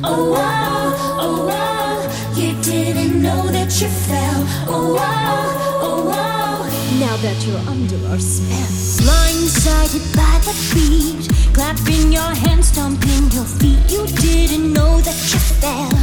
Oh wow, oh wow, you didn't know that you fell. Oh wow, oh wow, now that you're under our spell. Blindsided by the beat, clapping your hands, stomping your feet. You didn't know that you fell.